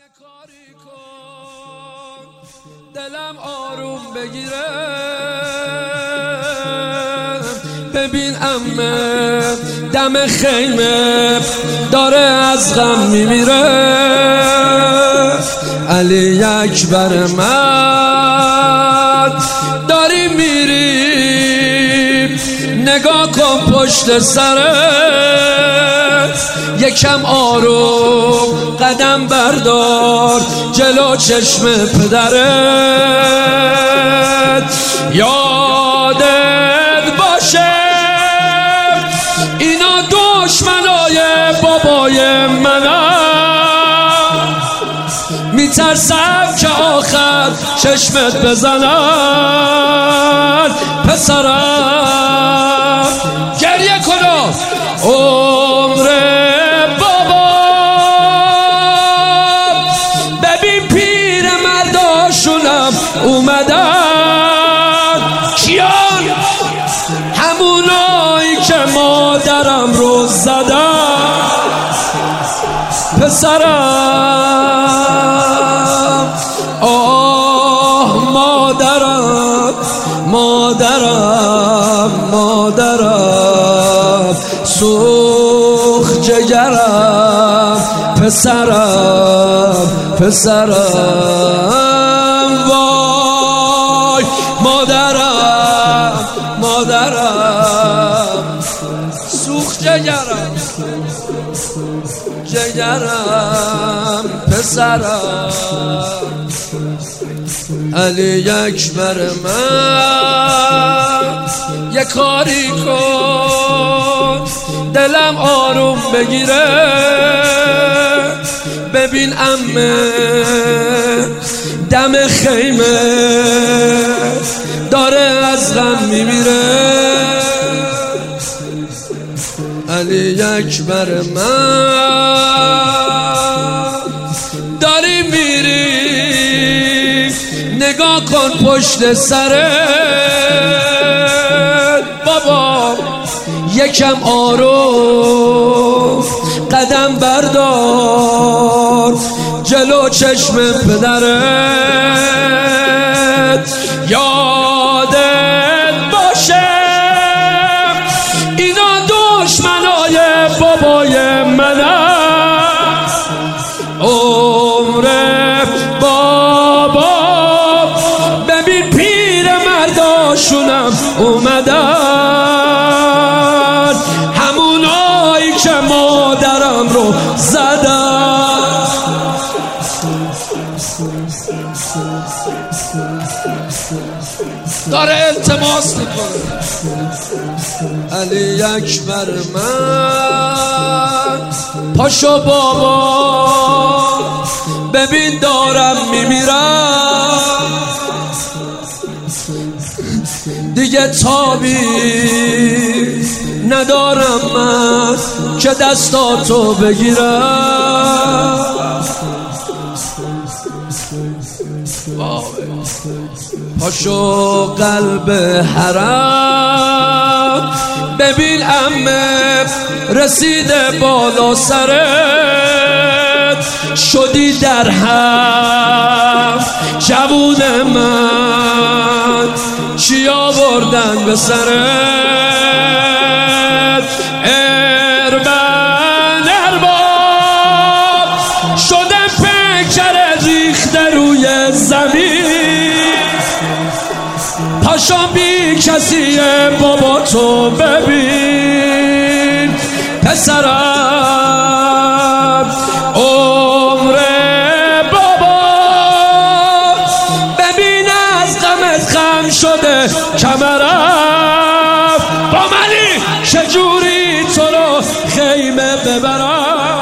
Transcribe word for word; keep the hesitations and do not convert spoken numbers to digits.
کاری کن دلم آروم بگیره. ببین عمه دم خیمه داره از غم میمیره. علی اکبر من داری میری نگاه کن پشت سرت، یکم آروم قدم بردار جلو چشم پدرت. یادت باشه اینا دشمنای بابای منم، میترسم که آخر چشمت بزنن. پسرم گریه کن عمر بابا، ببین پیر مرداشونم اومدن. کیان؟ همونایی که مادرم رو زدن. پسرم آه مادرم مادرم مادرم سوخت جگرم. پسرم پسرم وای مادرم مادرم سوخت جگرم جگرم. پسرم علی اکبر من یه کاری کن دلم آروم بگیره. ببین عمه دم خیمه داره از غم میمیره. علی اکبر من داری میری نگاه کن پشت سرت. بابا یکم آروم قدم بردار جلو چشم پدرت. یادت باشه اینا دشمنای بابای منم. عمر بابا ببین پیر مرداشونم اومدن. همونایی که مادرم رو زدن. داره التماس میکنه علی اکبر من پاشو بابا ببین دارم میمیرم. دیگه تابی ندارم من که دستاتو بگیرم. پاشو قلب حرم ببین عمه رسیده بالا سرت. شدی در هم جوون من چی آوردن به سرت. اربن ارباب شدن پیکر ریخته روی زمین. پاشا بی کسیه بابا تو ببین. پسرم عمر بابا ببین از غمت خم شده کمرم. با منی چجوری تو رو خیمه ببرم.